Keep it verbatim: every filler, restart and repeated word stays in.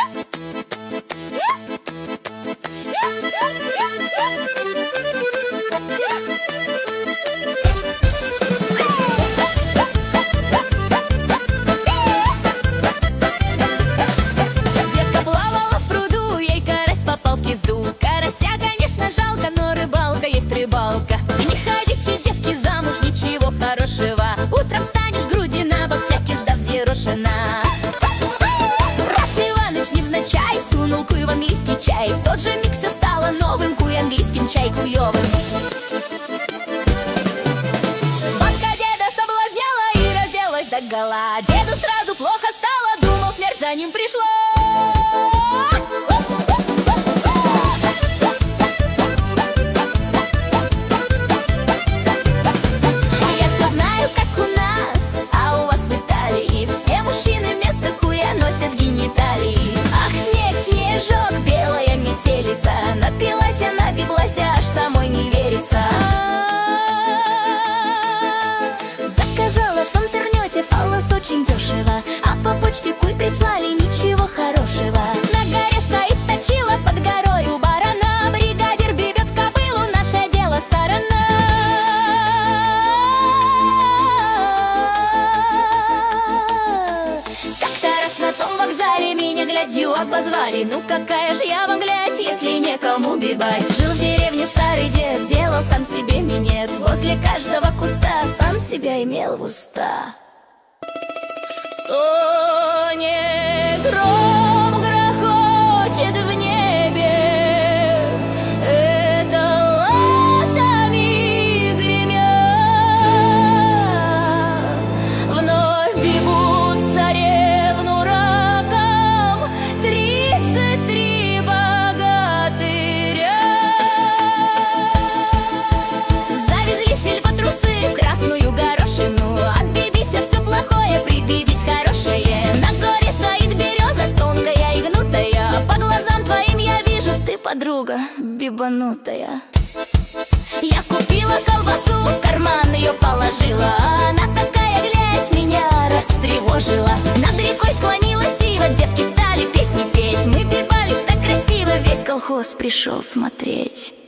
Девка плавала в пруду, ей карась попал в кизду. Карася, конечно, жалко, но рыбалка есть рыбалка. Не ходите, девки, замуж, ничего хорошего. Утром станешь груди на бок, вся кизда взъерошена. Раз Иваныч невзначай сунул куй в английский чай, в тот же миг все стало новым, куй английским, чай куевым. Бабка деда соблазняла и разделась догола. Деду сразу плохо стало, думал, смерть за ним пришла. Я все знаю, как у нас, а у вас в Италии все мужчины вместо куя носят гениталии. Ах, снег, снежок, белая метелица, напилась она, напеклась, аж самой не верится. Заказала в том интернете фаллос очень дешево, а по почте куй прислали, ничего хорошего. На горе стоит точила, под горой у барана бригадир бьет кобылу, наше дело сторона. Как-то раз на том вокзале меня, глядю, обозвали. Ну какая же я вам глядь, если некому бивать. Жил в деревне старый дед, делал сам себе минет. Возле каждого куста сам себя имел в уста. То не гром грохочет в небе, это латами гремя. Вновь бегут царевну раком тридцать три богатыря. Завезли в сельвотрусы в красную горошину. От бибися все плохое, прибибись хорошее. На горе стоит береза, тонкая и гнутая. По глазам твоим я вижу, ты, подруга, бибанутая. Я купила колбасу, в карман ее положила. Она такая, глядь, меня растревожила. Над рекой склонилась ива, девки стали песни петь. Мы бибались так красиво, весь колхоз пришел смотреть.